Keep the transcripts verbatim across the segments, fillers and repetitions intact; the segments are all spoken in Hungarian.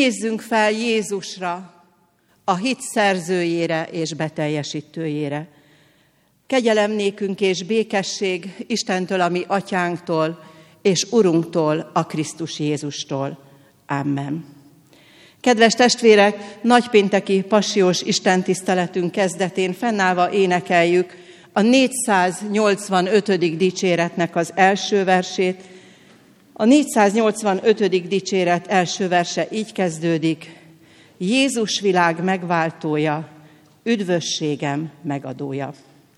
Nézzünk fel Jézusra, a hit szerzőjére és beteljesítőjére. Kegyelem nékünk és békesség Istentől, a mi atyánktól, és Urunktól, a Krisztus Jézustól. Amen. Kedves testvérek, nagypénteki passiós istentiszteletünk kezdetén fennállva énekeljük a négyszáznyolcvanötödik dicséretnek az első versét. A négyszáznyolcvanötödik dicséret első verse így kezdődik: Jézus világ megváltója, üdvösségem megadója.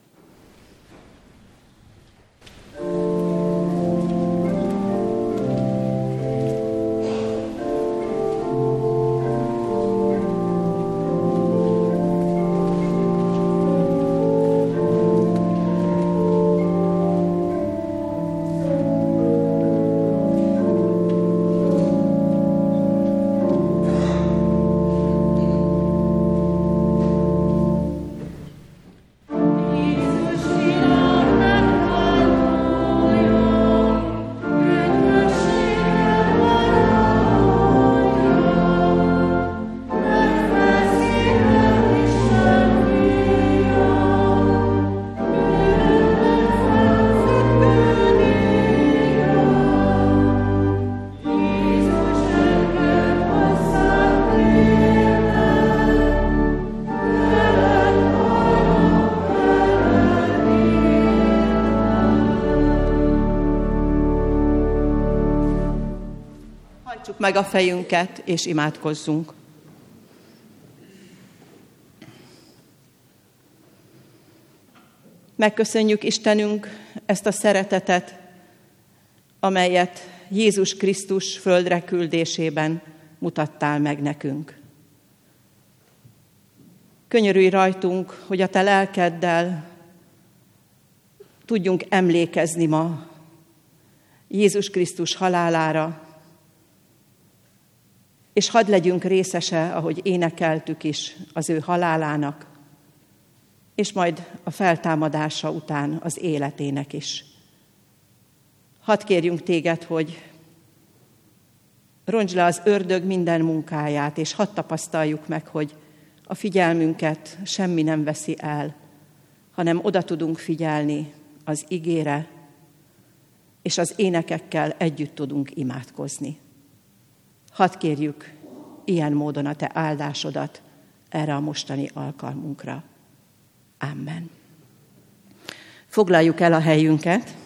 Meg a fejünket, és imádkozzunk. Megköszönjük, Istenünk, ezt a szeretetet, amelyet Jézus Krisztus földre küldésében mutattál meg nekünk. Könyörülj rajtunk, hogy a te lelkeddel tudjunk emlékezni ma Jézus Krisztus halálára, és hadd legyünk részese, ahogy énekeltük is, az ő halálának, és majd a feltámadása után az életének is. Hadd kérjünk téged, hogy rontsd le az ördög minden munkáját, és hadd tapasztaljuk meg, hogy a figyelmünket semmi nem veszi el, hanem oda tudunk figyelni az igére, és az énekekkel együtt tudunk imádkozni. Hadd kérjük ilyen módon a te áldásodat erre a mostani alkalmunkra. Amen. Foglaljuk el a helyünket,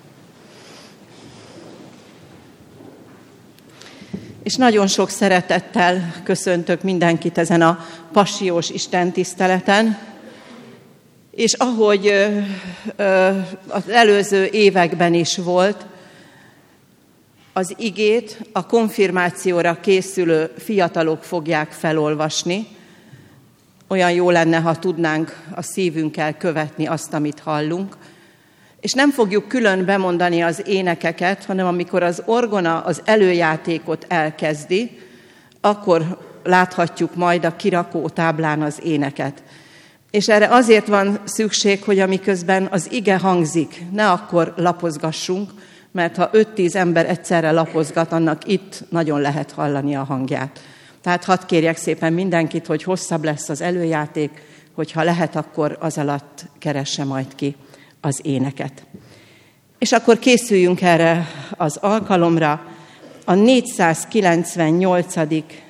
és nagyon sok szeretettel köszöntök mindenkit ezen a passiós istentiszteleten, és ahogy ö, ö, az előző években is volt, az igét a konfirmációra készülő fiatalok fogják felolvasni. Olyan jó lenne, ha tudnánk a szívünkkel követni azt, amit hallunk. És nem fogjuk külön bemondani az énekeket, hanem amikor az orgona az előjátékot elkezdi, akkor láthatjuk majd a kirakó táblán az éneket. És erre azért van szükség, hogy amiközben az ige hangzik, ne akkor lapozgassunk, mert ha öt-tíz ember egyszerre lapozgat, annak itt nagyon lehet hallani a hangját. Tehát hadd kérjek szépen mindenkit, hogy hosszabb lesz az előjáték, hogyha lehet, akkor az alatt keresse majd ki az éneket. És akkor készüljünk erre az alkalomra. A négyszázkilencvennyolcadik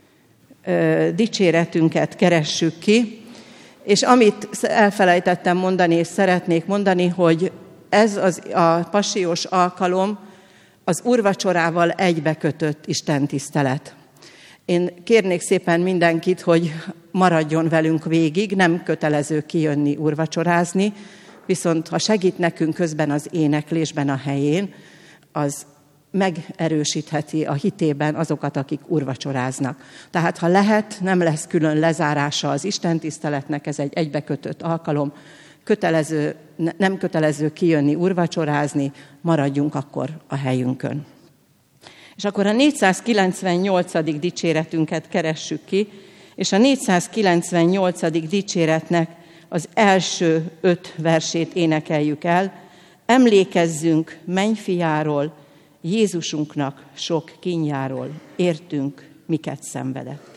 dicséretünket keressük ki, és amit elfelejtettem mondani, és szeretnék mondani, hogy ez az, a passiós alkalom az úrvacsorával egybekötött istentisztelet. Én kérnék szépen mindenkit, hogy maradjon velünk végig, nem kötelező kijönni úrvacsorázni, viszont ha segít nekünk közben az éneklésben a helyén, az megerősítheti a hitében azokat, akik úrvacsoráznak. Tehát ha lehet, nem lesz külön lezárása az istentiszteletnek, ez egy egybekötött alkalom, kötelező, nem kötelező kijönni úrvacsorázni, maradjunk akkor a helyünkön. És akkor a négyszázkilencvennyolcadik dicséretünket keressük ki, és a négyszázkilencvennyolcadik dicséretnek az első öt versét énekeljük el. Emlékezzünk mennyfiáról, Jézusunknak sok kínjáról, értünk miket szenvedett.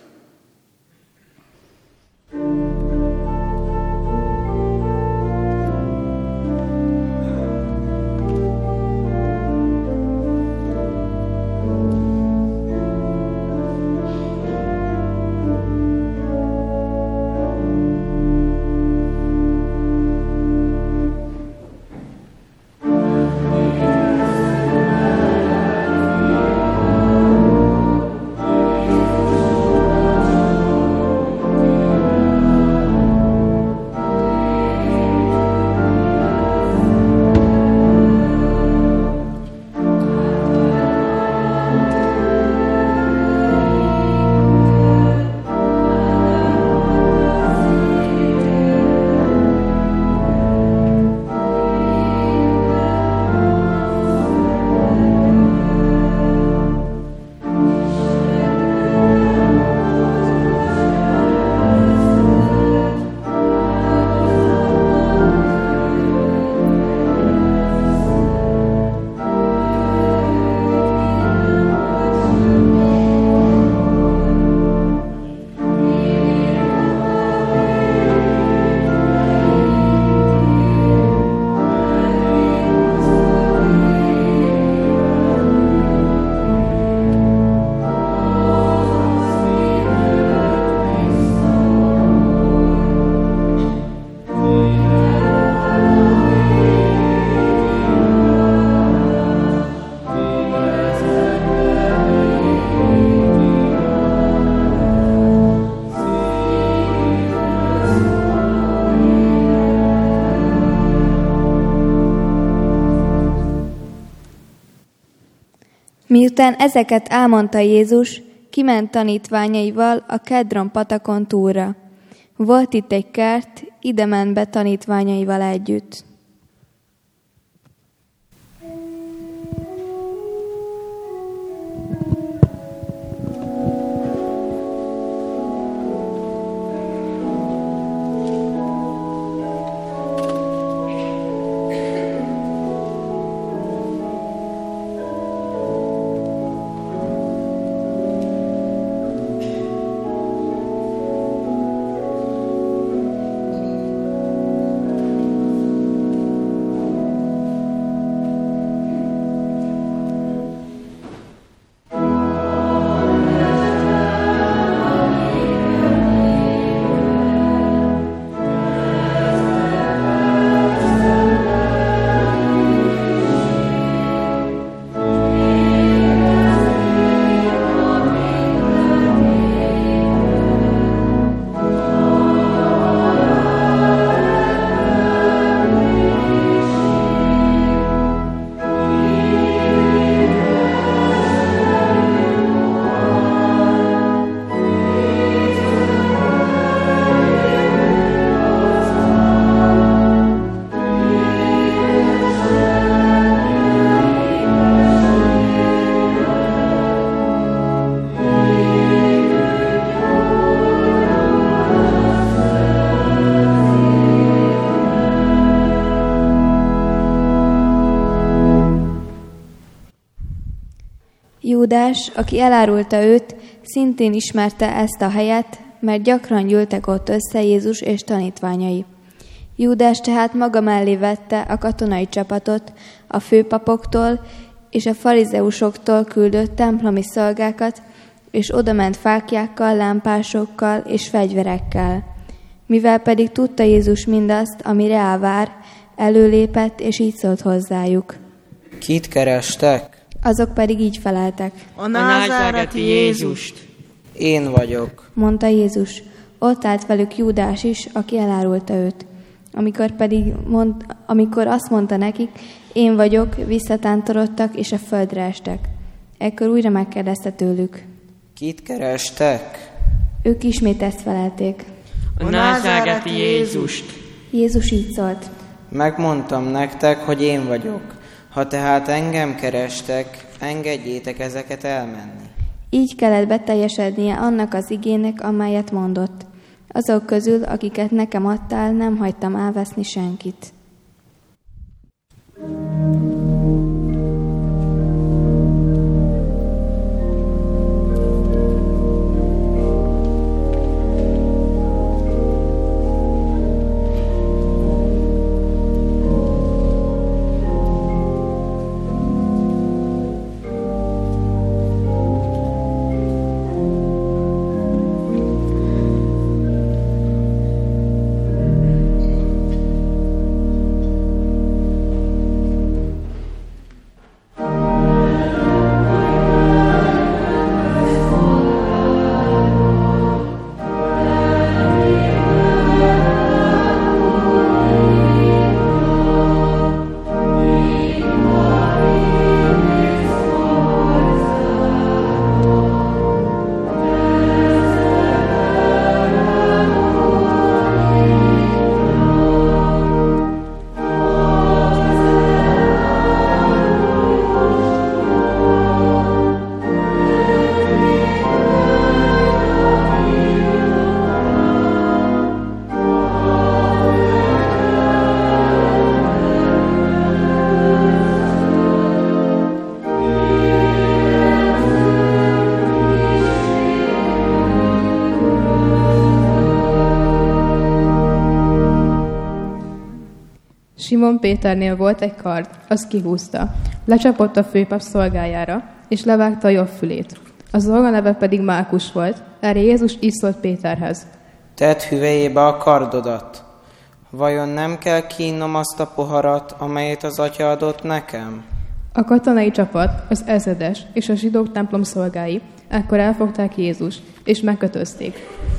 Miután ezeket elmondta Jézus, kiment tanítványaival a Kedron patakon túlra. Volt itt egy kert, ide ment be tanítványaival együtt. Júdás, aki elárulta őt, szintén ismerte ezt a helyet, mert gyakran gyűltek ott össze Jézus és tanítványai. Júdás tehát maga mellé vette a katonai csapatot, a főpapoktól és a farizeusoktól küldött templomi szolgákat, és odament fáklyákkal, lámpásokkal és fegyverekkel. Mivel pedig tudta Jézus mindazt, ami rá vár, előlépett, és így szólt hozzájuk. Kit kerestek? Azok pedig így feleltek. A názáreti Jézust. Én vagyok, mondta Jézus. Ott állt velük Júdás is, aki elárulta őt. Amikor pedig mond, amikor azt mondta nekik, én vagyok, visszatántorodtak, és a földre estek. Ekkor újra megkérdezte tőlük. Kit kerestek? Ők ismét ezt felelték. A názáreti Jézust. Jézus így szólt. Megmondtam nektek, hogy én vagyok. Ha tehát engem kerestek, engedjétek ezeket elmenni. Így kellett beteljesednie annak az igének, amelyet mondott. Azok közül, akiket nekem adtál, nem hagytam elveszni senkit. Simon Péternél volt egy kard, azt kihúzta, lecsapott a főpap szolgájára, és levágta a jobb fülét. A szolga neve pedig Málkus volt, erre Jézus így szólt Péterhez. Tedd hüvelyébe a kardodat. Vajon nem kell kiinnom azt a poharat, amelyet az Atya adott nekem? A katonai csapat, az ezredes és a zsidók templom szolgái ekkor elfogták Jézust, és megkötözték.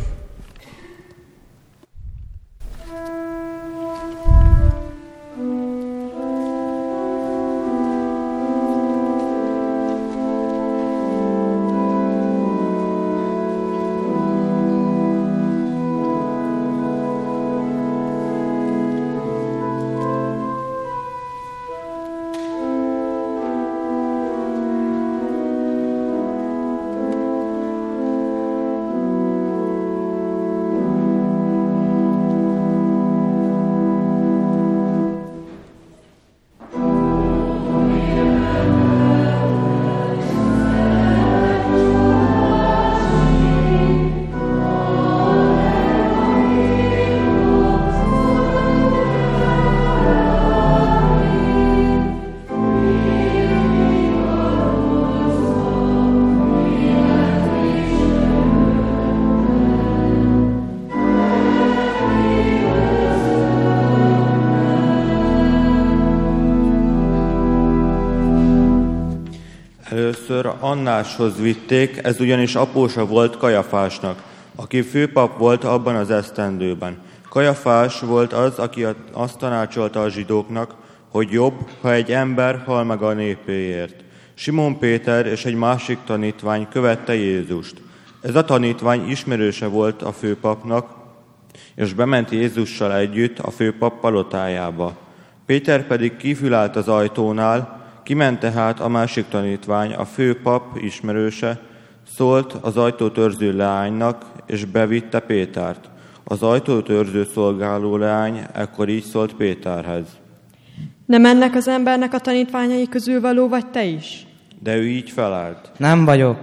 Először Annáshoz vitték, ez ugyanis apósa volt Kajafásnak, aki főpap volt abban az esztendőben. Kajafás volt az, aki azt tanácsolta a zsidóknak, hogy jobb, ha egy ember hal meg a népéért. Simon Péter és egy másik tanítvány követte Jézust. Ez a tanítvány ismerőse volt a főpapnak, és bement Jézussal együtt a főpap palotájába. Péter pedig kívül állt az ajtónál. Kiment tehát a másik tanítvány, a főpap ismerőse, szólt az ajtótörző leánynak, és bevitte Pétert. Az ajtótörző szolgáló leány ekkor így szólt Péterhez. Nem ennek az embernek a tanítványai közül való vagy te is? De ő így felállt. Nem vagyok.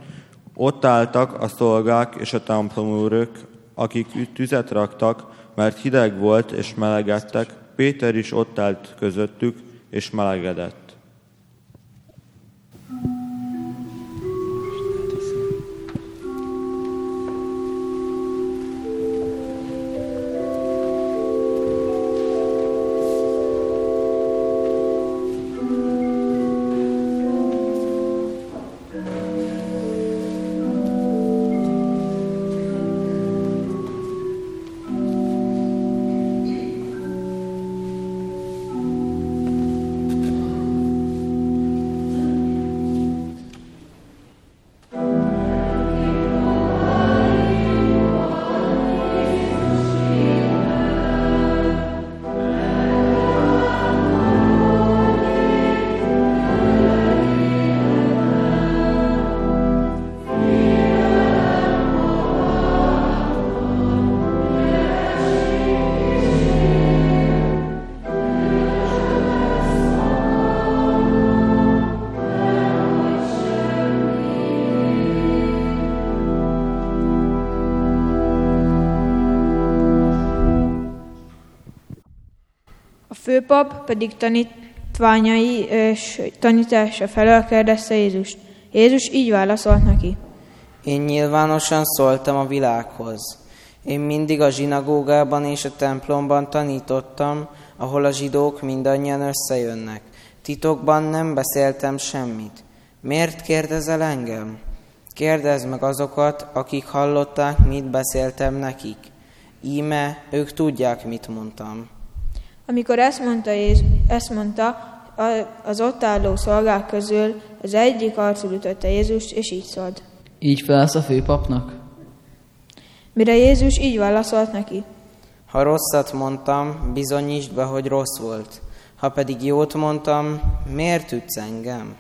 Ott álltak a szolgák és a templomőrök, akik tüzet raktak, mert hideg volt és melegedtek. Péter is ott állt közöttük, és melegedett. Főpap pedig tanítványai és tanítása felől kérdezte Jézust. Jézus így válaszolt neki. Én nyilvánosan szóltam a világhoz. Én mindig a zsinagógában és a templomban tanítottam, ahol a zsidók mindannyian összejönnek. Titokban nem beszéltem semmit. Miért kérdezel engem? Kérdezd meg azokat, akik hallották, mit beszéltem nekik. Íme, ők tudják, mit mondtam. Amikor ezt mondta, Jézus, ezt mondta, az ott álló szolgák közül az egyik arcul ütötte Jézust, és így szólt. Így felelsz a főpapnak? Mire Jézus így válaszolt neki. Ha rosszat mondtam, bizonyítsd be, hogy rossz volt. Ha pedig jót mondtam, miért ütsz engem?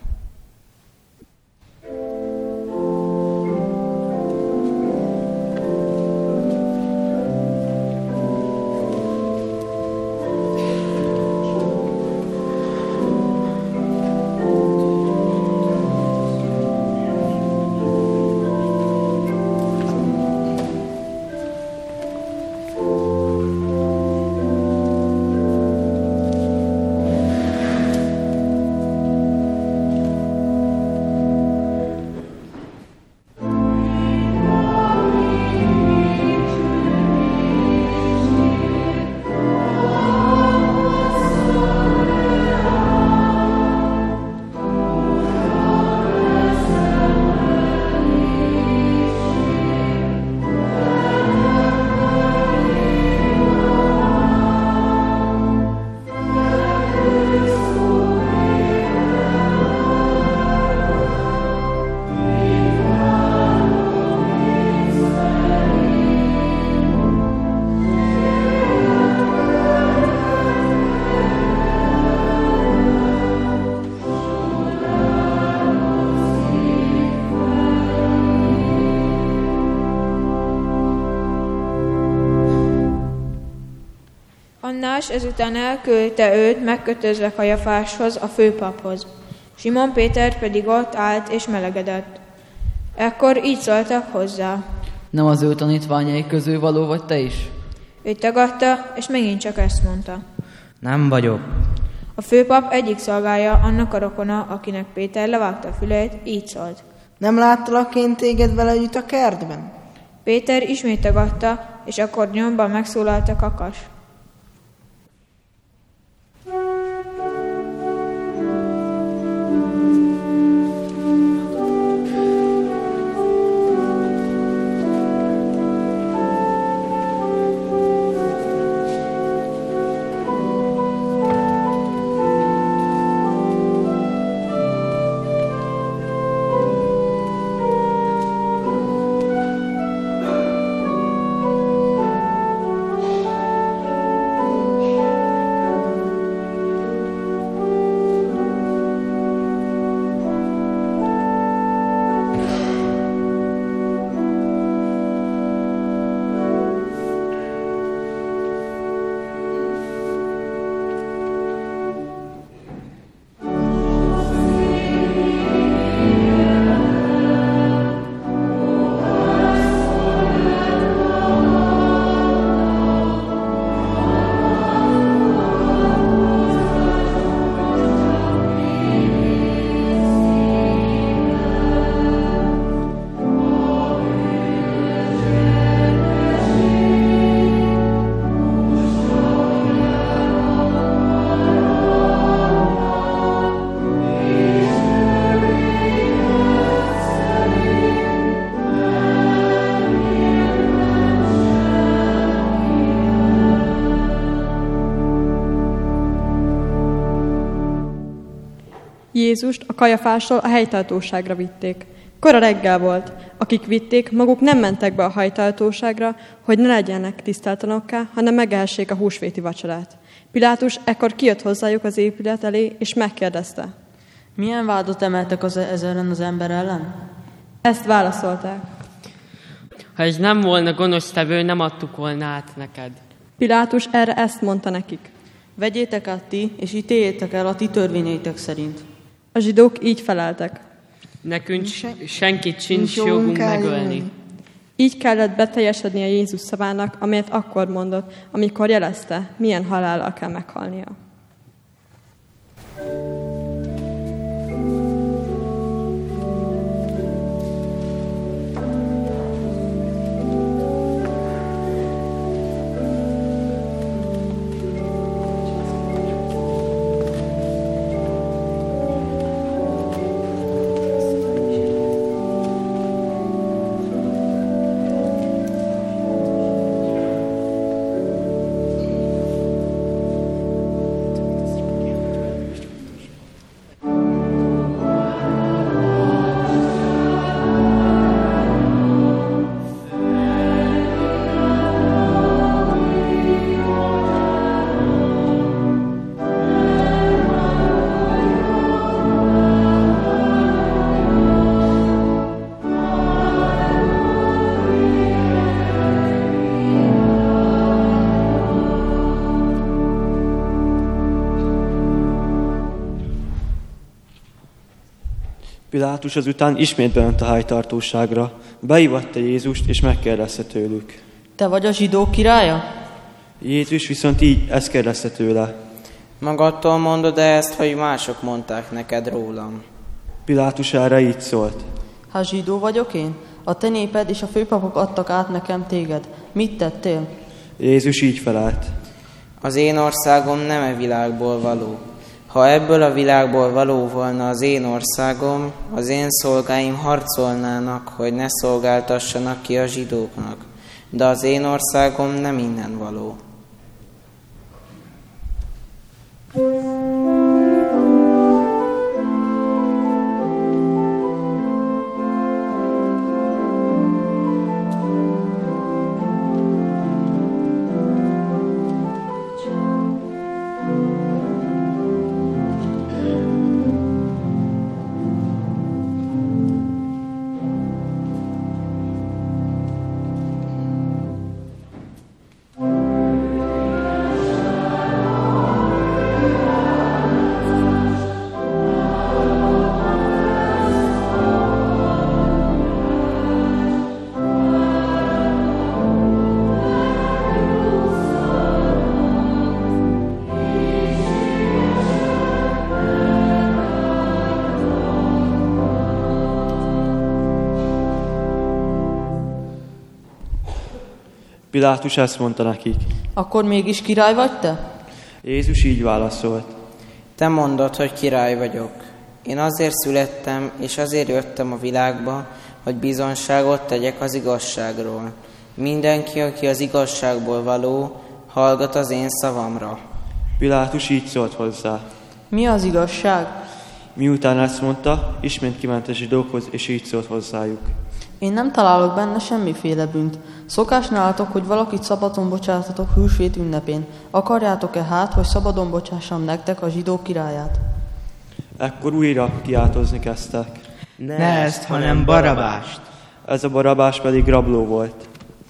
Annás ezután elküldte őt megkötözve Kajafáshoz, a főpaphoz. Simon Péter pedig ott állt és melegedett. Ekkor így szóltak hozzá. Nem az ő tanítványai közül való vagy te is? Ő tagadta, és megint csak ezt mondta. Nem vagyok. A főpap egyik szolgája, annak a rokona, akinek Péter levágta a fülét, így szólt. Nem láttalak én téged vele együtt a kertben? Péter ismét tagadta, és akkor nyomban megszólalt a kakas. Jézust a Kajafásról a helytartóságra vitték. Kora reggel volt. Akik vitték, maguk nem mentek be a helytartóságra, hogy ne legyenek tisztátalanokká, hanem megehessék a húsvéti vacsorát. Pilátus ekkor kijött hozzájuk az épület elé, és megkérdezte. Milyen vádat emeltek az ez ellen az ember ellen? Ezt válaszolták. Ha ez nem volna gonosztevő, nem adtuk volna át neked. Pilátus erre ezt mondta nekik. Vegyétek át ti, és ítéljétek el a ti törvényeitek szerint. A zsidók így feleltek. Nekünk senkit sincs jogunk megölni. Így kellett beteljesednie Jézus szavának, amelyet akkor mondott, amikor jelezte, milyen halállal kell meghalnia. Pilátus azután ismét bement a helytartóságra, beívatta Jézust, és megkérdezte tőlük. Te vagy a zsidók királya? Jézus viszont így ezt kérdezte tőle. Magadtól mondod ezt, hogy mások mondták neked rólam? Pilátus erre így szólt. Ha zsidó vagyok én? A te néped és a főpapok adtak át nekem téged. Mit tettél? Jézus így felelt. Az én országom nem e világból való. Ha ebből a világból való volna az én országom, az én szolgáim harcolnának, hogy ne szolgáltassanak ki a zsidóknak. De az én országom nem innen való. Pilátus ezt mondta nekik. Akkor mégis király vagy te? Jézus így válaszolt. Te mondod, hogy király vagyok. Én azért születtem, és azért jöttem a világba, hogy bizonságot tegyek az igazságról. Mindenki, aki az igazságból való, hallgat az én szavamra. Pilátus így szólt hozzá. Mi az igazság? Miután ezt mondta, ismét kiment a zsidókhoz, és így szólt hozzájuk. Én nem találok benne semmiféle bűnt. Szokás nálatok, hogy valakit szabadon bocsátatok húsvét ünnepén. Akarjátok-e hát, hogy szabadon bocsássam nektek a zsidók királyát? Ekkor újra kiáltozni kezdtek. Ne ezt, hanem Barabást. Ez a Barabás pedig rabló volt.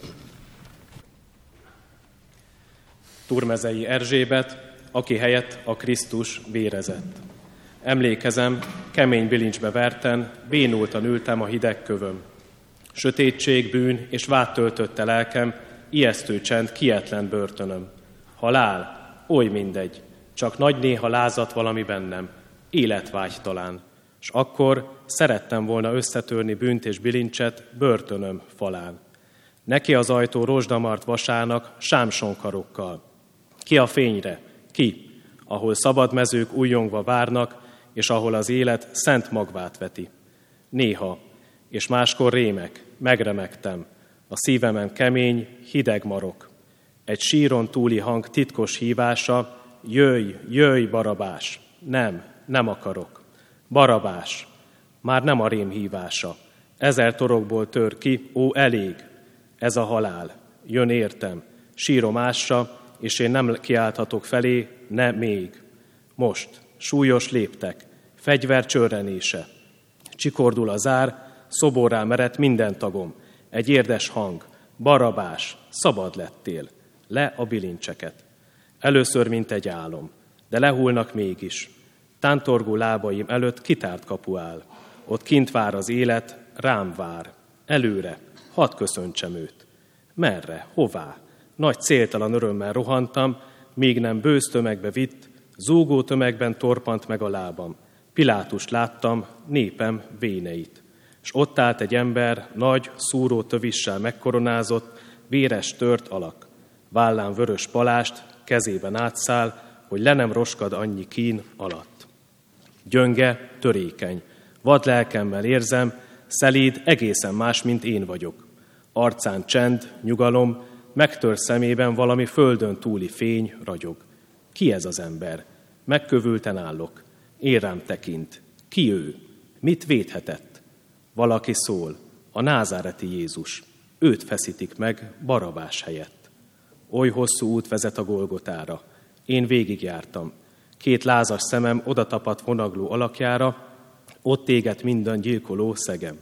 Turmezei Erzsébet, aki helyett a Krisztus vérezett. Emlékezem, kemény bilincsbe verten, bénultan ültem a hideg kövön. Sötétség, bűn és vád töltötte lelkem, ijesztő csend, kietlen börtönöm. Halál, oly mindegy, csak nagy néha lázadt valami bennem, életvágy talán. S akkor szerettem volna összetörni bűnt és bilincset börtönöm falán. Neki az ajtó rozsdamart vasának, sámsonkarokkal. Ki a fényre? Ki? Ahol szabad mezők újjongva várnak, és ahol az élet szent magvát veti. Néha, és máskor rémek, megremegtem, a szívemen kemény, hideg marok. Egy síron túli hang titkos hívása, jöjj, jöjj, Barabás! Nem, nem akarok. Barabás! Már nem a rém hívása. Ezer torokból tör ki, ó, elég! Ez a halál. Jön értem. Sírom ássa, és én nem kiálthatok felé, ne még. Most, súlyos léptek, fegyver csörrenése. Csikordul a zár, szoborrá merett minden tagom. Egy érdes hang. Barabás, szabad lettél. Le a bilincseket. Először, mint egy álom, de lehullnak mégis. Tántorgó lábaim előtt kitárt kapu áll. Ott kint vár az élet, rám vár. Előre, hadd köszöntsem őt. Merre, hová? Nagy céltalan örömmel rohantam, míg nem bősz tömegbe vitt, zúgó tömegben torpant meg a lábam. Pilátust láttam, népem véneit. S ott állt egy ember, nagy, szúró tövissel megkoronázott, véres tört alak. Vállán vörös palást, kezében átszáll, hogy le nem roskad annyi kín alatt. Gyönge, törékeny, vad lelkemmel érzem, szelíd, egészen más, mint én vagyok. Arcán csend, nyugalom, megtör szemében valami földön túli fény ragyog. Ki ez az ember? Megkövülten állok. Én rám tekint. Ki ő? Mit védhetett? Valaki szól. A názáreti Jézus. Őt feszítik meg Barabás helyett. Oly hosszú út vezet a Golgotára. Én végigjártam. Két lázas szemem odatapadt vonagló alakjára, ott égett minden gyilkoló szegem.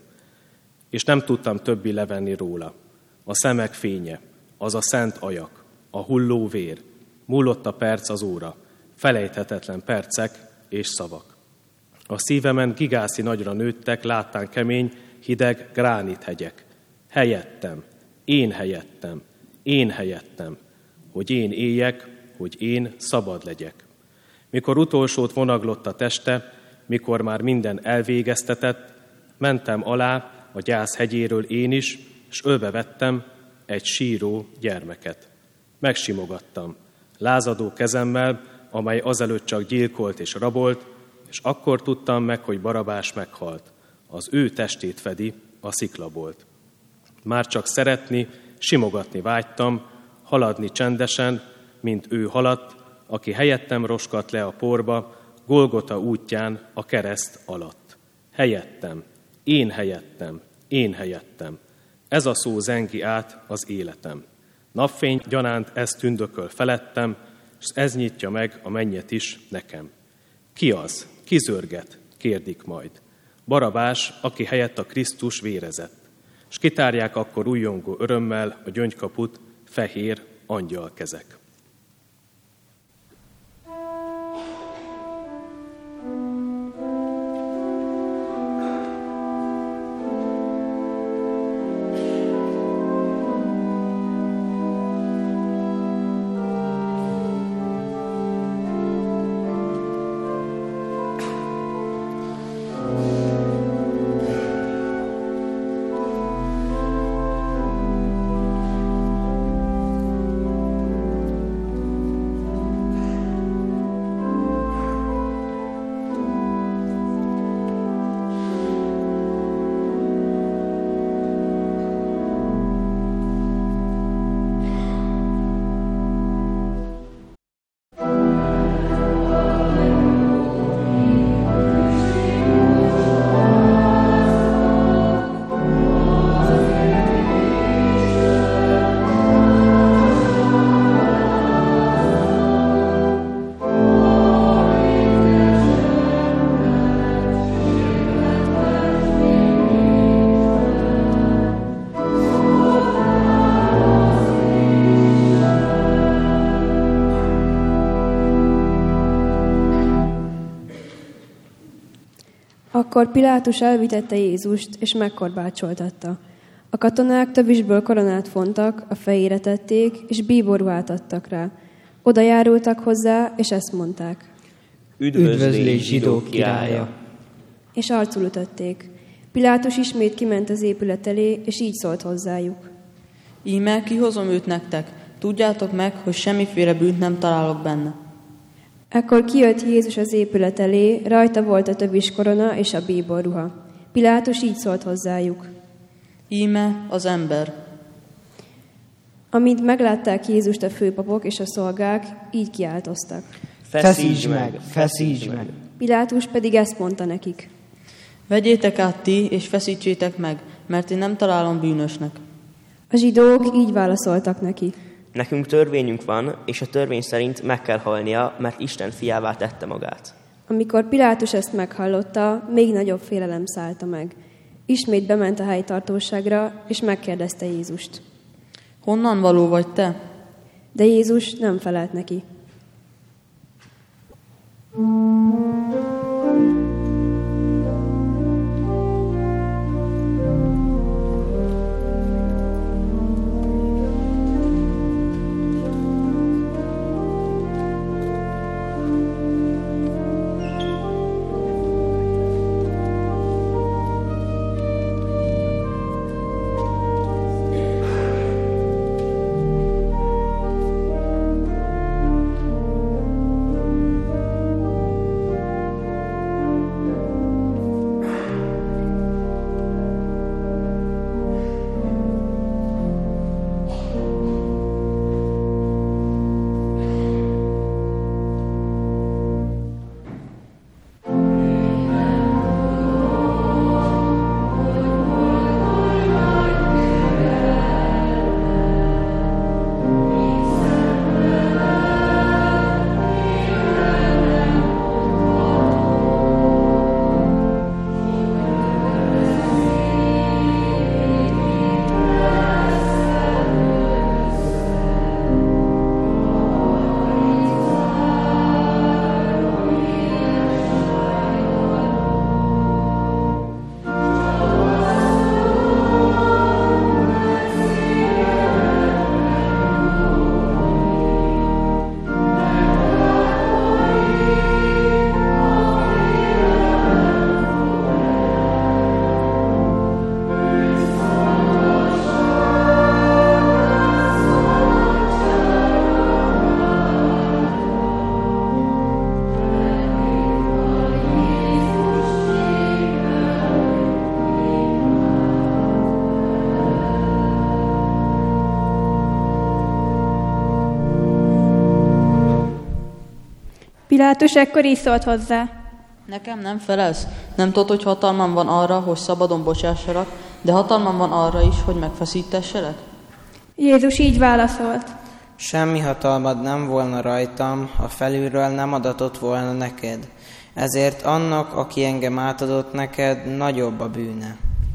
És nem tudtam többi levenni róla. A szemek fénye, az a szent ajak, a hulló vér, múlott a perc az óra, felejthetetlen percek és szavak. A szívemen gigászi nagyra nőttek, láttán kemény, hideg gránithegyek. Helyettem, én helyettem, én helyettem, hogy én éljek, hogy én szabad legyek. Mikor utolsót vonaglott a teste, mikor már minden elvégeztetett, mentem alá a gyász hegyéről én is, s ölbe vettem egy síró gyermeket. Megsimogattam, lázadó kezemmel, amely azelőtt csak gyilkolt és rabolt, és akkor tudtam meg, hogy Barabás meghalt. Az ő testét fedi a sziklabolt. Már csak szeretni, simogatni vágytam, haladni csendesen, mint ő haladt, aki helyettem roskadt le a porba, Golgota útján a kereszt alatt. Helyettem, én helyettem, én helyettem. Ez a szó zengi át az életem. Napfény gyanánt ez tündököl felettem, és ez nyitja meg a mennyet is nekem. Ki az? Ki zörget? Kérdik majd. Barabás, aki helyett a Krisztus vérezett. S kitárják akkor újjongó örömmel a gyöngykaput fehér angyalkezek. Akkor Pilátus elvitette Jézust, és megkorbácsoltatta. A katonák tövisből koronát fontak, a fejére tették, és bíborruhát adtak rá. Oda járultak hozzá, és ezt mondták. Üdvözlégy zsidók királya! És arcul ütötték. Pilátus ismét kiment az épület elé, és így szólt hozzájuk. Íme kihozom őt nektek. Tudjátok meg, hogy semmiféle bűnt nem találok benne. Ekkor kijött Jézus az épület elé, rajta volt a tövis korona és a bíborruha. Pilátus így szólt hozzájuk. Íme az ember. Amint meglátták Jézust a főpapok és a szolgák, így kiáltoztak. Feszítsd meg, feszítsd meg! Pilátus pedig ezt mondta nekik. Vegyétek át ti, és feszítsétek meg, mert én nem találom bűnösnek. A zsidók így válaszoltak neki. Nekünk törvényünk van, és a törvény szerint meg kell halnia, mert Isten fiává tette magát. Amikor Pilátus ezt meghallotta, még nagyobb félelem szállta meg. Ismét bement a helytartóságra, és megkérdezte Jézust. Honnan való vagy te? De Jézus nem felelt neki. Pilátus ekkor így szólt hozzá. Nekem nem felelsz? Nem tudod, hogy hatalmam van arra, hogy szabadon bocsássalak, de hatalmam van arra is, hogy megfeszítesselek? Jézus így válaszolt. Semmi hatalmad nem volna rajtam, ha felülről nem adatott volna neked. Ezért annak, aki engem átadott neked, nagyobb a bűne.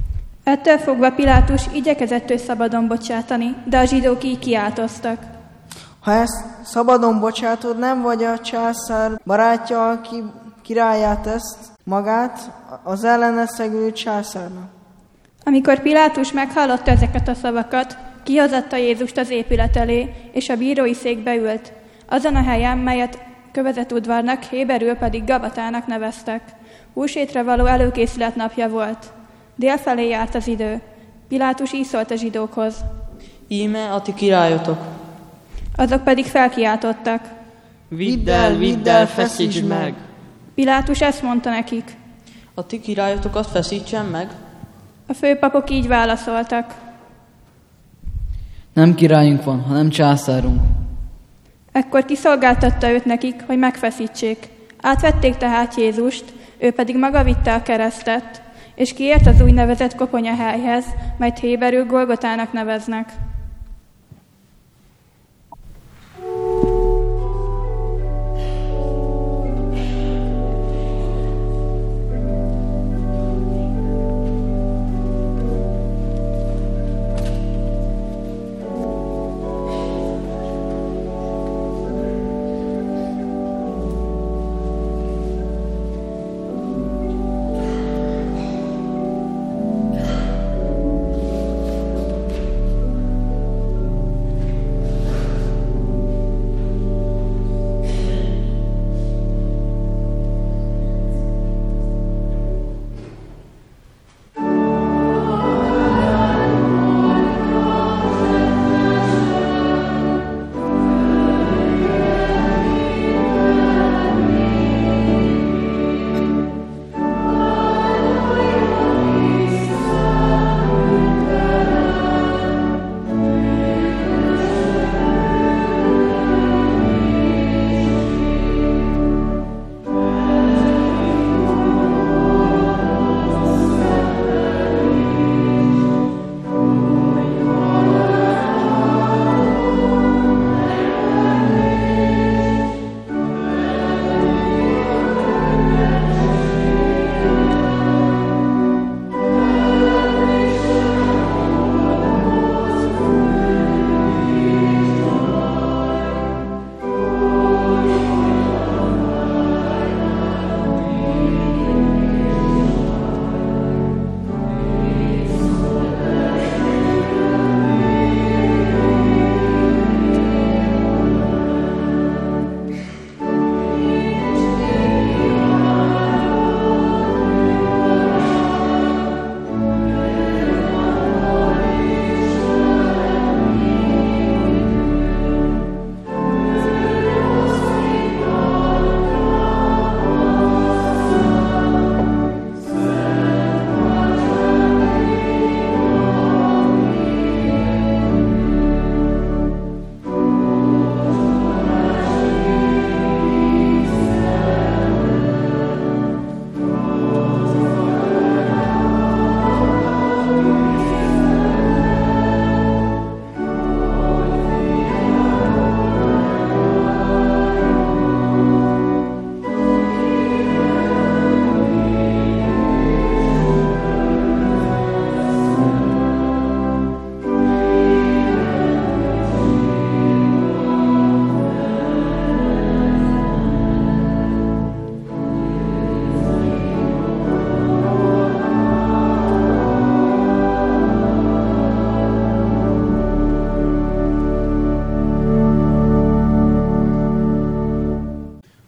Ettől fogva Pilátus igyekezett őt szabadon bocsátani, de a zsidók így kiáltoztak. Ha ezt szabadon bocsátod, nem vagy a császár barátja, aki királyát tesz magát az ellene szegülő császárnak. Amikor Pilátus meghallotta ezeket a szavakat, kihozatta Jézust az épület elé, és a bírói székbe ült. Azon a helyen, melyet kövezetudvarnak, héberül pedig Gabatának neveztek. Húsvétre való előkészület napja volt. Délfelé járt az idő. Pilátus így szólt a zsidókhoz. Íme a ti királyotok. Azok pedig felkiáltottak. Vidd el, vidd el, feszítsd meg! Pilátus ezt mondta nekik. A ti királyotokat feszítsen meg? A főpapok így válaszoltak. Nem királyunk van, hanem császárunk. Ekkor kiszolgáltatta őt nekik, hogy megfeszítsék. Átvették tehát Jézust, ő pedig maga vitte a keresztet, és kiért az úgynevezett koponyahelyhez, melyet héberül Golgotának neveznek.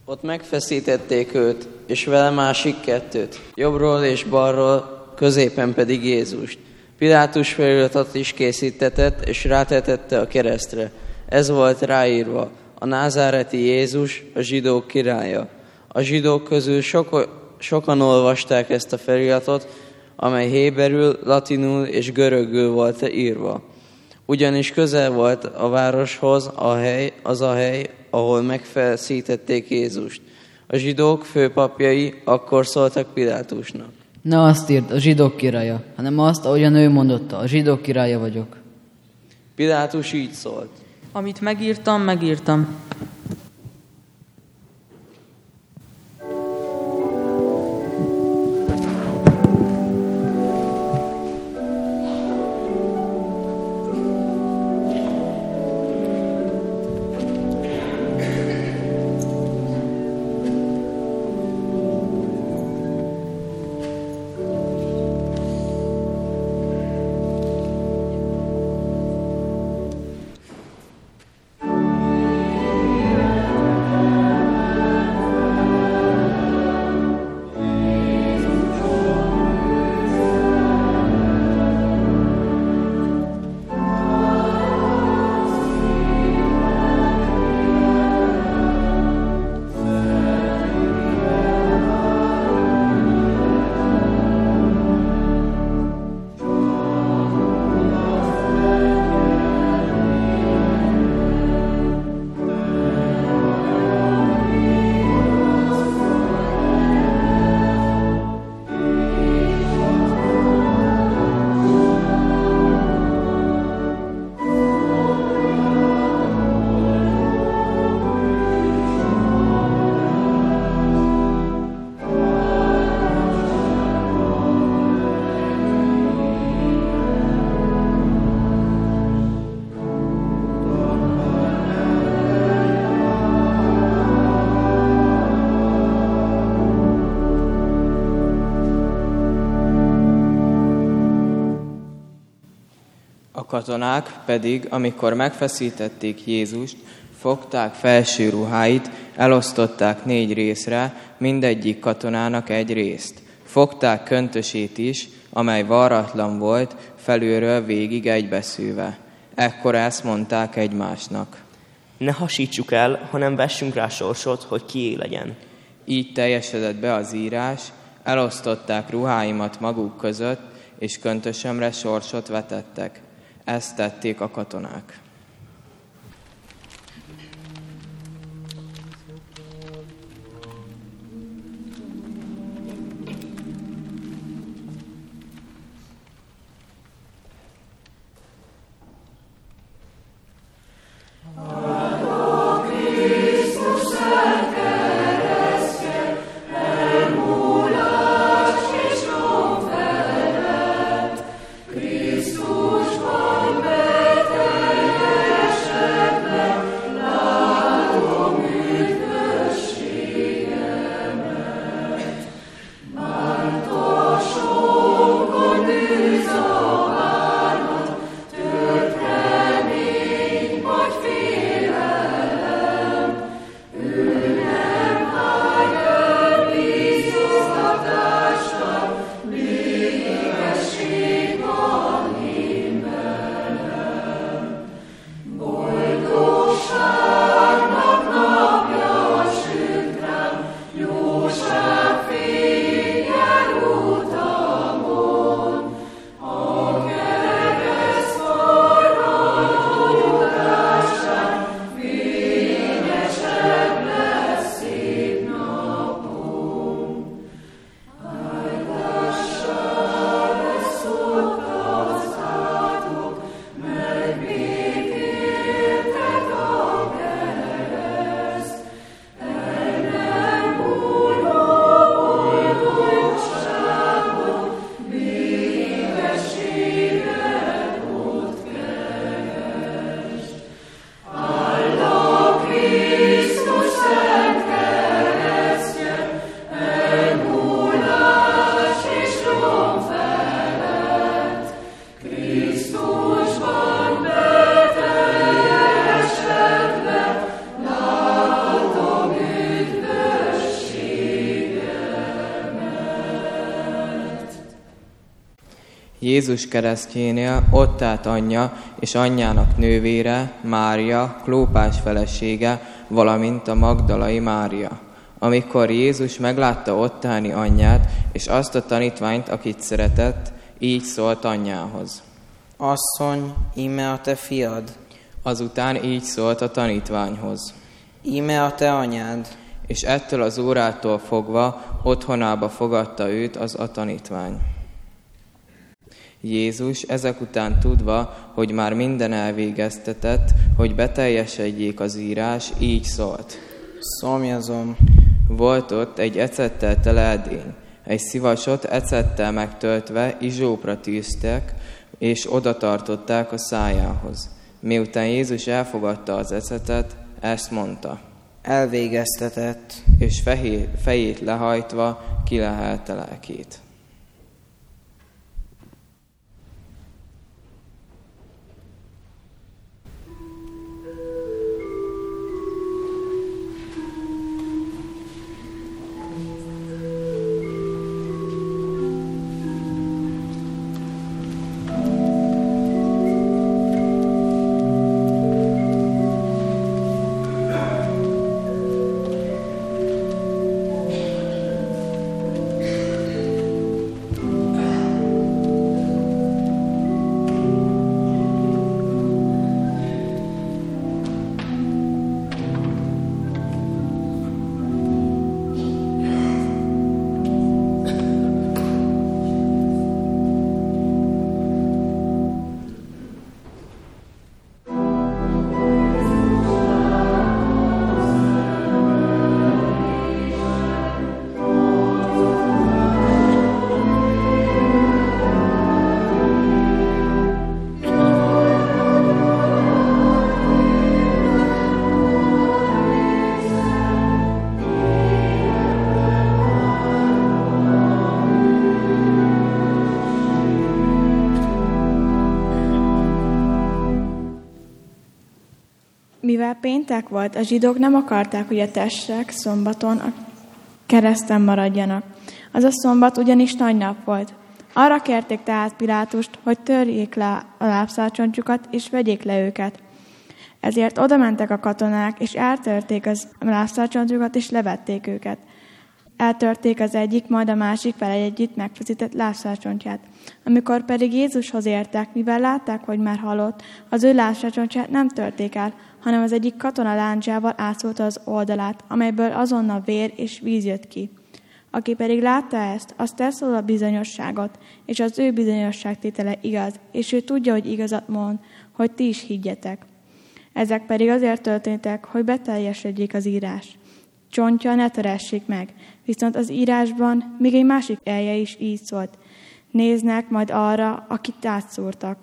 Ott megfeszítették őt, és vele másik kettőt, jobbról és balról, középen pedig Jézust. Pilátus feliratot is készítetett, és rátetette a keresztre. Ez volt ráírva: a názáreti Jézus, a zsidók királya. A zsidók közül sok, sokan olvasták ezt a feliratot, amely héberül, latinul és görögül volt írva. Ugyanis közel volt a városhoz a hely, az a hely, ahol megfeszítették Jézust. A zsidók főpapjai akkor szóltak Pilátusnak: ne azt írd, a zsidók királya, hanem azt, ahogyan ő mondotta, a zsidók királya vagyok. Pilátus így szólt: amit megírtam, megírtam. A katonák pedig, amikor megfeszítették Jézust, fogták felső ruháit, elosztották négy részre, mindegyik katonának egy részt. Fogták köntösét is, amely varratlan volt, felülről végig egybeszűve. Ekkor ezt mondták egymásnak: ne hasítsuk el, hanem vessünk rá sorsot, hogy kié legyen. Így teljesedett be az írás, elosztották ruháimat maguk között, és köntösömre sorsot vetettek. Ezt tették a katonák. Krisztusban beteg. Jézus keresztjénél ott állt anyja és anyjának nővére, Mária, Klópás felesége, valamint a magdalai Mária. Amikor Jézus meglátta ott állni anyját, és azt a tanítványt, akit szeretett, így szólt anyjához. Asszony, íme a te fiad. Azután így szólt a tanítványhoz. Íme a te anyád. És ettől az órától fogva otthonába fogadta őt az a tanítvány. Jézus ezek után tudva, hogy már minden elvégeztetett, hogy beteljesedjék az írás, így szólt. Szomjazom. Volt ott egy ecettel tele edény. Egy szivasot ecettel megtöltve izsópra tűztek, és oda tartották a szájához. Miután Jézus elfogadta az ecetet, ezt mondta. Elvégeztetett. És fehé, fejét lehajtva kilehelte lelkét. Mivel péntek volt, a zsidók nem akarták, hogy a testek szombaton a kereszten maradjanak. Az a szombat ugyanis nagy nap volt. Arra kérték tehát Pilátust, hogy törjék le a lábszárcsontjukat, és vegyék le őket. Ezért oda mentek a katonák, és eltörték az lábszárcsontjukat, és levették őket. Eltörték az egyik, majd a másik vele együtt megfeszített lábszárcsontját. Amikor pedig Jézushoz értek, mivel látták, hogy már halott, az ő lábszárcsontját nem törték el, hanem az egyik katona lándzsával átszólta az oldalát, amelyből azonnal vér és víz jött ki. Aki pedig látta ezt, az tesz a bizonyosságot, és az ő bizonyosságtétele igaz, és ő tudja, hogy igazat mond, hogy ti is higgyetek. Ezek pedig azért történtek, hogy beteljesedjék az írás. Csontja ne töressék meg, viszont az írásban még egy másik elje is így szólt. Néznek majd arra, akit átszúrtak.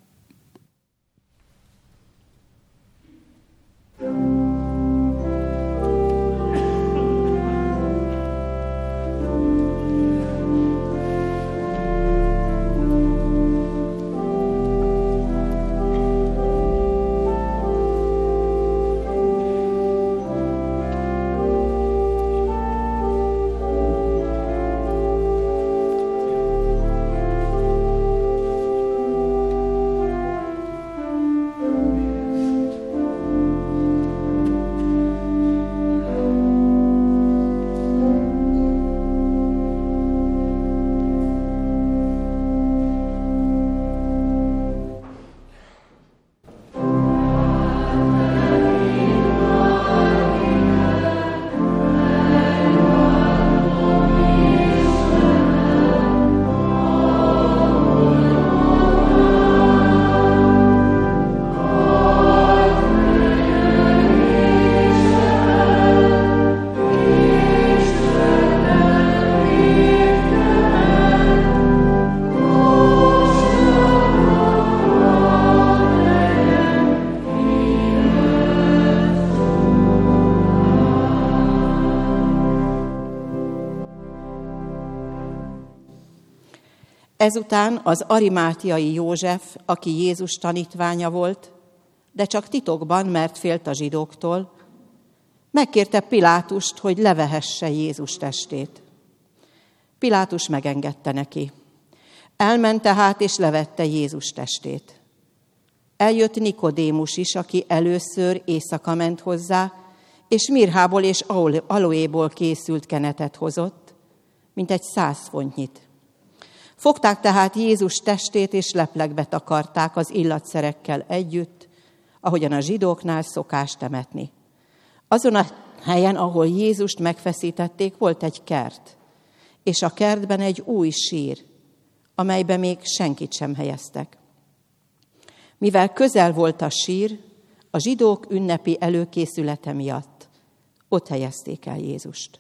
Ezután az arimátiai József, aki Jézus tanítványa volt, de csak titokban, mert félt a zsidóktól, megkérte Pilátust, hogy levehesse Jézus testét. Pilátus megengedte neki. Elment tehát, és levette Jézus testét. Eljött Nikodémus is, aki először éjszaka ment hozzá, és mirhából és aloéból készült kenetet hozott, mint egy száz fontnyit. Fogták tehát Jézus testét, és leplegbe takarták az illatszerekkel együtt, ahogyan a zsidóknál szokás temetni. Azon a helyen, ahol Jézust megfeszítették, volt egy kert, és a kertben egy új sír, amelybe még senkit sem helyeztek. Mivel közel volt a sír, a zsidók ünnepi előkészülete miatt ott helyezték el Jézust.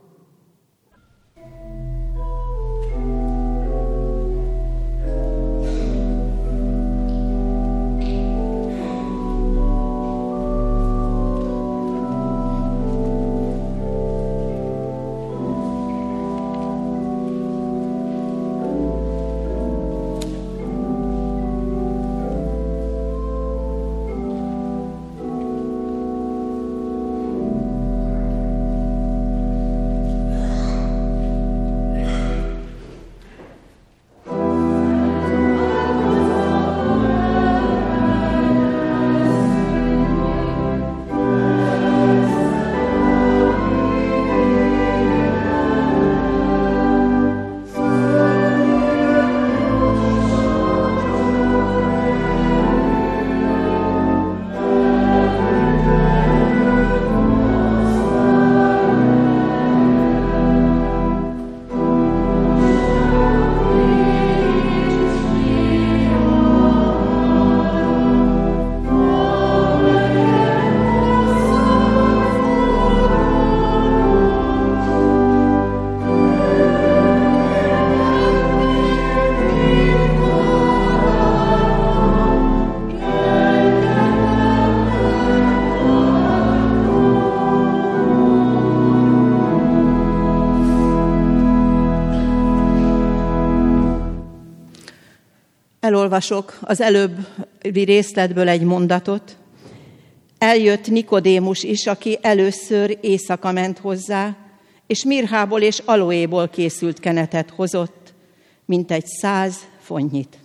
Elolvasok az előbbi részletből egy mondatot. Eljött Nikodémus is, aki először éjszaka ment hozzá, és mirhából és aloéból készült kenetet hozott, mint egy száz fontnyit.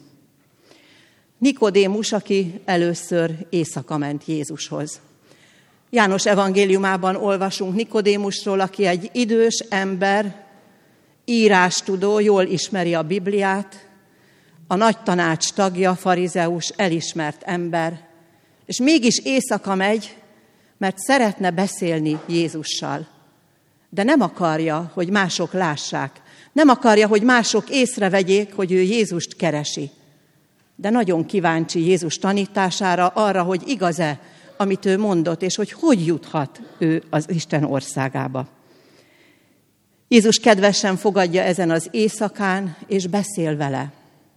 Nikodémus, aki először éjszaka ment Jézushoz. János evangéliumában olvasunk Nikodémusról, aki egy idős ember, írástudó, jól ismeri a Bibliát, a nagy tanács tagja, farizeus, elismert ember, és mégis éjszaka megy, mert szeretne beszélni Jézussal. De nem akarja, hogy mások lássák. Nem akarja, hogy mások észrevegyék, hogy ő Jézust keresi. De nagyon kíváncsi Jézus tanítására, arra, hogy igaz-e, amit ő mondott, és hogy hogy juthat ő az Isten országába. Jézus kedvesen fogadja ezen az éjszakán, és beszél vele.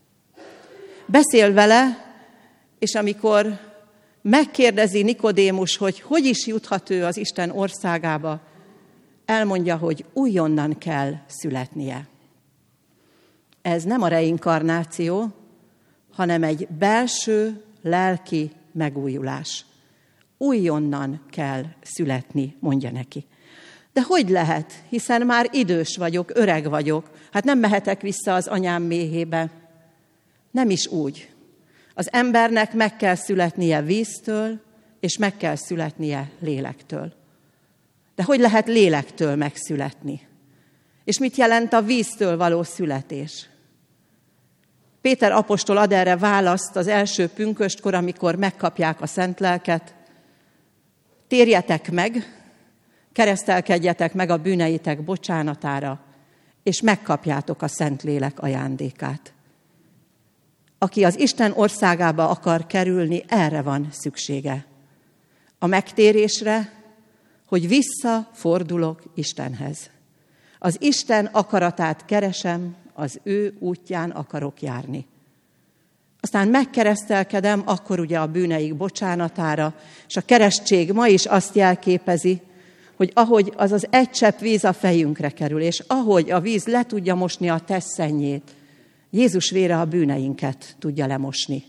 Beszél vele, és amikor megkérdezi Nikodémus, hogy hogy is juthat ő az Isten országába, elmondja, hogy újonnan kell születnie. Ez nem a reinkarnáció, hanem egy belső, lelki megújulás. Újonnan kell születni, mondja neki. De hogy lehet? Hiszen már idős vagyok, öreg vagyok, hát nem mehetek vissza az anyám méhébe. Nem is úgy. Az embernek meg kell születnie víztől, és meg kell születnie lélektől. De hogy lehet lélektől megszületni? És mit jelent a víztől való születés? Péter apostol ad erre választ az első pünköstkor, amikor megkapják a szent lelket. Térjetek meg, keresztelkedjetek meg a bűneitek bocsánatára, és megkapjátok a szent lélek ajándékát. Aki az Isten országába akar kerülni, erre van szüksége. A megtérésre, hogy visszafordulok Istenhez. Az Isten akaratát keresem, az ő útján akarok járni. Aztán megkeresztelkedem, akkor ugye a bűneik bocsánatára, és a keresztség ma is azt jelképezi, hogy ahogy az az egy csepp víz a fejünkre kerül, és ahogy a víz le tudja mosni a test szennyét, Jézus vére a bűneinket tudja lemosni.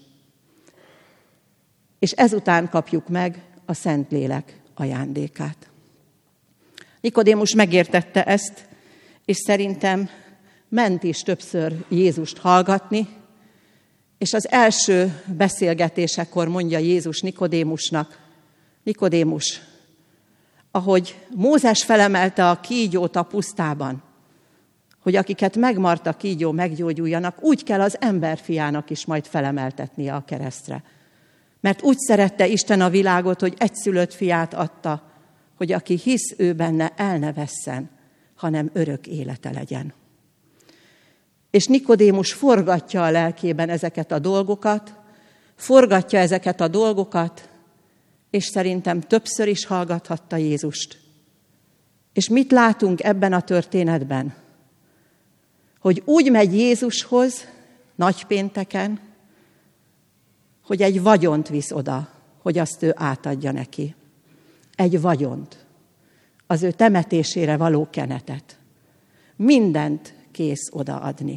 És ezután kapjuk meg a Szentlélek ajándékát. Nikodémus megértette ezt, és szerintem ment is többször Jézust hallgatni, és az első beszélgetésekor mondja Jézus Nikodémusnak, Nikodémus, ahogy Mózes felemelte a kígyót a pusztában, hogy akiket megmart a kígyó, meggyógyuljanak, úgy kell az emberfiának is majd felemeltetnie a keresztre. Mert úgy szerette Isten a világot, hogy egyszülött fiát adta, hogy aki hisz ő benne, el ne vesszen, hanem örök élete legyen. És Nikodémus forgatja a lelkében ezeket a dolgokat, forgatja ezeket a dolgokat, és szerintem többször is hallgathatta Jézust. És mit látunk ebben a történetben? Hogy úgy megy Jézushoz nagypénteken, hogy egy vagyont visz oda, hogy azt ő átadja neki. Egy vagyont. Az ő temetésére való kenetet. Mindent kész odaadni.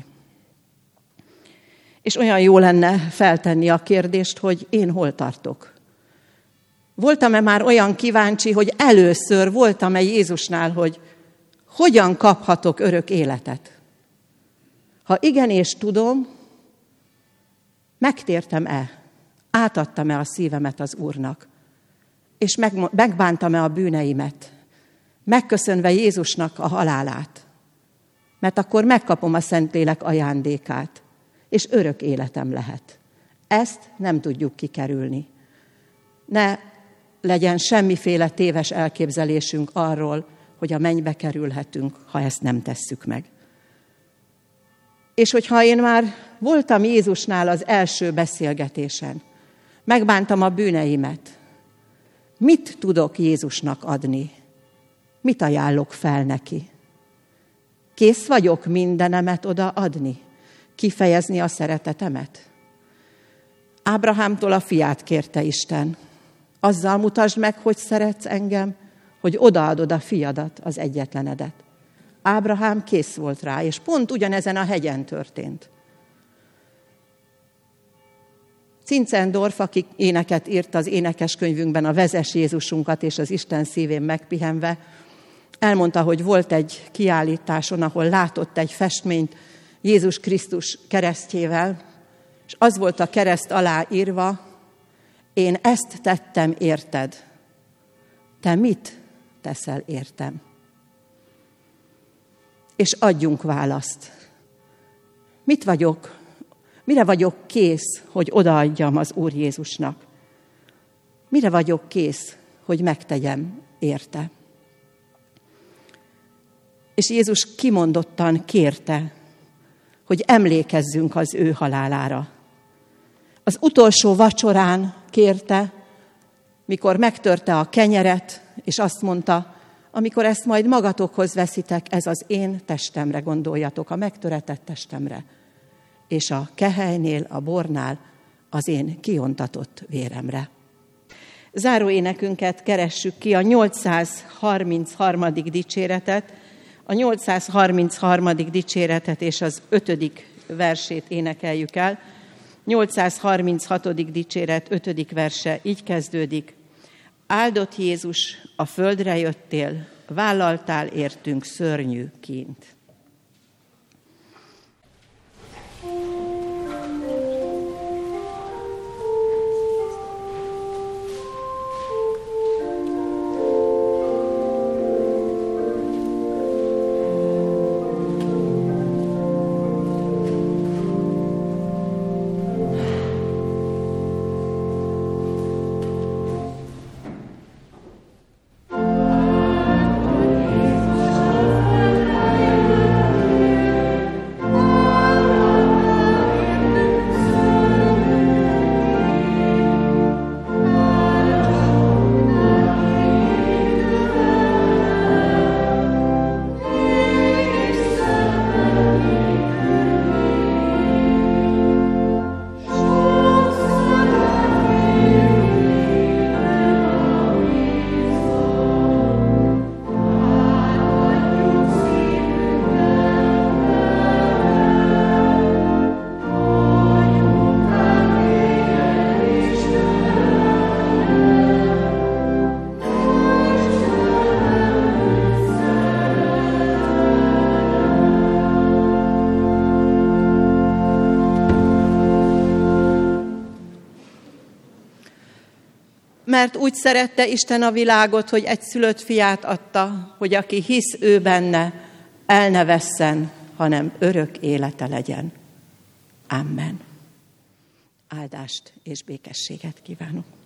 És olyan jó lenne feltenni a kérdést, hogy én hol tartok. Voltam-e már olyan kíváncsi, hogy először voltam-e Jézusnál, hogy hogyan kaphatok örök életet? Ha igen és tudom, megtértem-e, átadtam-e a szívemet az Úrnak, és meg, megbántam-e a bűneimet, megköszönve Jézusnak a halálát, mert akkor megkapom a Szentlélek ajándékát, és örök életem lehet. Ezt nem tudjuk kikerülni. Ne legyen semmiféle téves elképzelésünk arról, hogy a mennybe kerülhetünk, ha ezt nem tesszük meg. És hogyha én már voltam Jézusnál az első beszélgetésen, megbántam a bűneimet, mit tudok Jézusnak adni? Mit ajánlok fel neki? Kész vagyok mindenemet oda adni? Kifejezni a szeretetemet? Ábrahámtól a fiát kérte Isten. Azzal mutasd meg, hogy szeretsz engem, hogy odaadod a fiadat, az egyetlenedet. Ábrahám kész volt rá, és pont ugyanezen a hegyen történt. Zinzendorf, aki éneket írt az énekeskönyvünkben, a Vezess Jézusunkat és az Isten szívén megpihenve, elmondta, hogy volt egy kiállításon, ahol látott egy festményt Jézus Krisztus keresztjével, és az volt a kereszt alá írva, én ezt tettem érted, te mit teszel értem? És adjunk választ. Mit vagyok, mire vagyok kész, hogy odaadjam az Úr Jézusnak? Mire vagyok kész, hogy megtegyem érte? És Jézus kimondottan kérte, hogy emlékezzünk az ő halálára. Az utolsó vacsorán kérte, mikor megtörte a kenyeret, és azt mondta, amikor ezt majd magatokhoz veszitek, ez az én testemre gondoljatok, a megtöretett testemre. És a kehelynél, a bornál az én kiontatott véremre. Záró énekünket keressük ki, a nyolcszázharmincharmadik dicséretet, a nyolcszázharmincharmadik dicséretet és az ötödik versét énekeljük el. nyolcszázharminchatodik dicséret, ötödik verse így kezdődik. Áldott Jézus, a földre jöttél, vállaltál értünk szörnyű kínt. Thank you. mert úgy szerette Isten a világot, hogy egyszülött fiát adta, hogy aki hisz ő benne, el ne vesszen, hanem örök élete legyen. Amen. Áldást és békességet kívánok.